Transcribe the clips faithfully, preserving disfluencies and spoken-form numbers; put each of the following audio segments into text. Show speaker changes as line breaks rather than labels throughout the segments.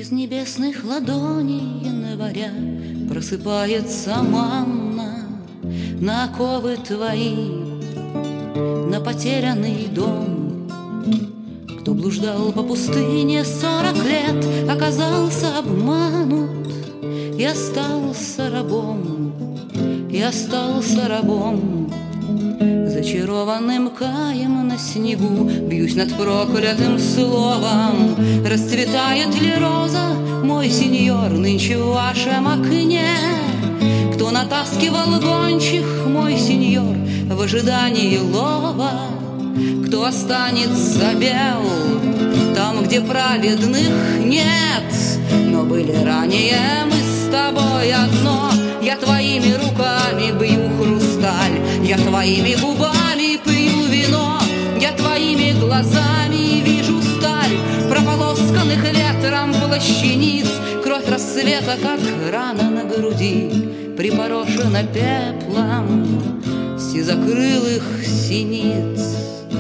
Из небесных ладоней января просыпается манна на оковы твои, на потерянный дом. Кто блуждал по пустыне сорок лет, оказался обманут и остался рабом, и остался рабом. Зачарованным каем на снегу бьюсь над проклятым словом. Расцветает ли роза, мой сеньор, нынче в вашем окне? Кто натаскивал гончих, мой сеньор, в ожидании лова? Кто останется бел там, где праведных нет? Но были ранее мы с тобой одно. Я твоими руками бью хрусталь, я твоими губами пью вино, я твоими глазами вижу сталь прополосканных ветром плащаниц. Кровь рассвета, как рана на груди, припорошена пеплом сизокрылых синиц.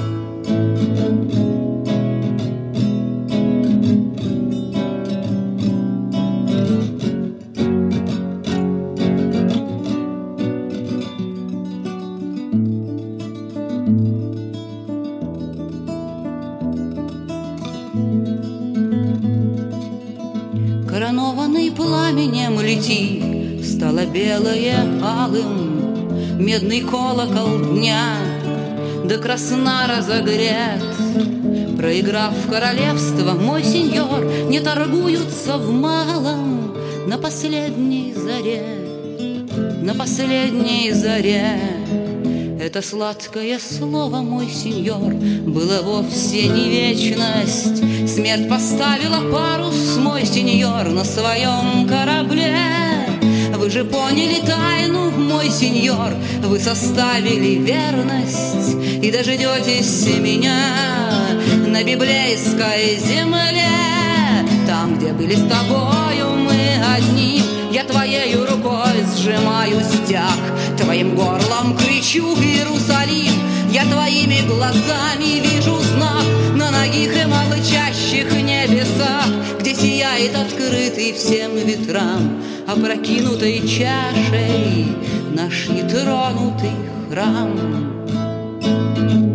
Коронованный пламенем лети, стало белое алым, медный колокол дня до красна разогрет. Проиграв королевство, мой сеньор, не торгуются в малом на последней заре, на последней заре. Это сладкое слово, мой сеньор, было вовсе не вечность. Смерть поставила парус, мой сеньор, на своем корабле. Вы же поняли тайну, мой сеньор, вы составили верность и дождетесь меня на библейской земле. Там, где были с тобою мы одни, я твоею рукой сжимаю стяг, твоим горлом кричу Иерусалим. Я твоими глазами вижу знак на ногих и молчащих небесах, где сияет открытый всем ветрам опрокинутой чашей наш нетронутый храм.